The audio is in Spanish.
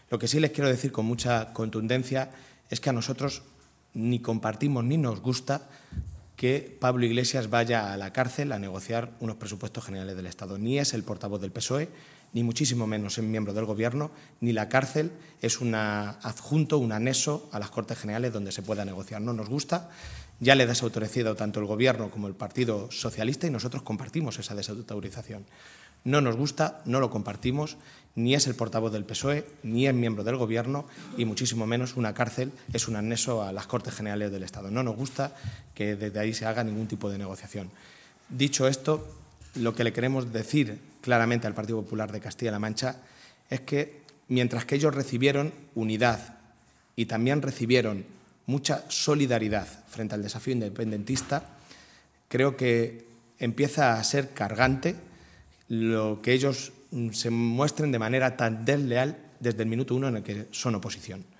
Lo que sí les quiero decir con mucha contundencia es que a nosotros ni compartimos ni nos gusta que Pablo Iglesias vaya a la cárcel a negociar unos presupuestos generales del Estado. Ni es el portavoz del PSOE, ni muchísimo menos es miembro del Gobierno, ni la cárcel es un adjunto, un anexo a las Cortes Generales donde se pueda negociar. No nos gusta, ya le ha desautorizado tanto el Gobierno como el Partido Socialista y nosotros compartimos esa desautorización. No nos gusta, no lo compartimos, ni es el portavoz del PSOE, ni es miembro del Gobierno y muchísimo menos una cárcel es un anexo a las Cortes Generales del Estado. No nos gusta que desde ahí se haga ningún tipo de negociación. Dicho esto, lo que le queremos decir claramente al Partido Popular de Castilla-La Mancha es que mientras que ellos recibieron unidad y también recibieron mucha solidaridad frente al desafío independentista, creo que empieza a ser cargante lo que ellos se muestren de manera tan desleal desde el minuto 1 en el que son oposición.